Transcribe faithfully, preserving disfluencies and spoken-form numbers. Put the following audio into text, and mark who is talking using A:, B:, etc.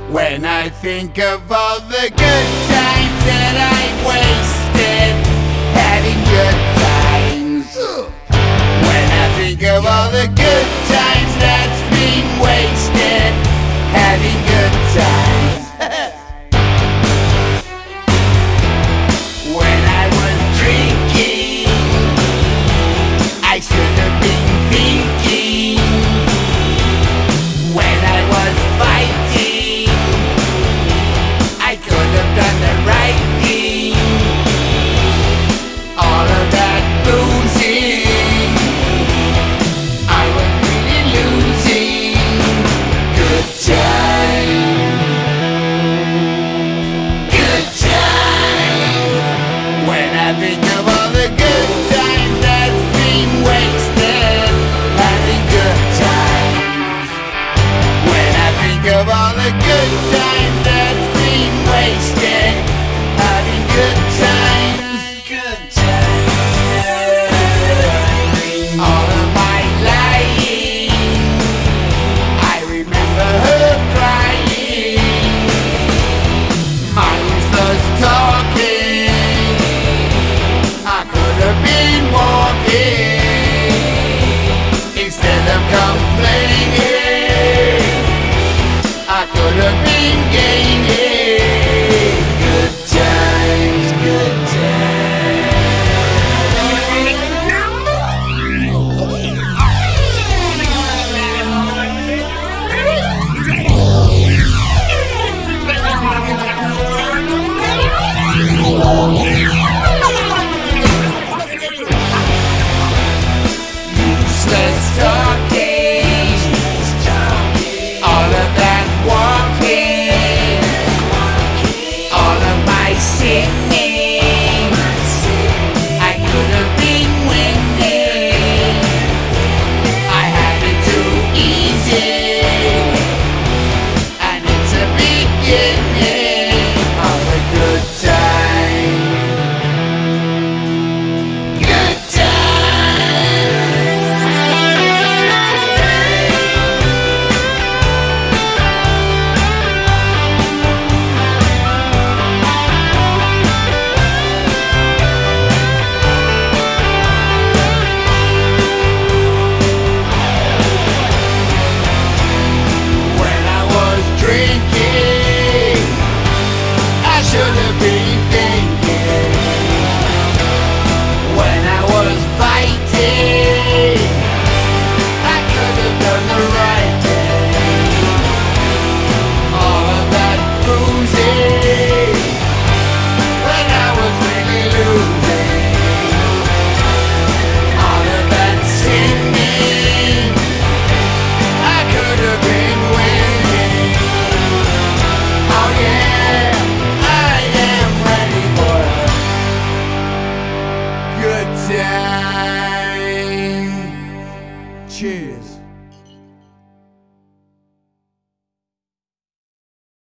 A: When I think of all the good times that I wasted having good times. When I think of all the good times that's been wasted having good times. When I was drinking, I should have been thinking. When I was fighting, I could have done the right thing. All of that boozing, I was really losing. Good time, good time. When I think of all the good times that's been wasted having good times. When I think of all the good times that's been wasted having good times. Good times. All of my lying, I remember her crying. My useless talking, I could have been walking instead of complaining. I could have been gay.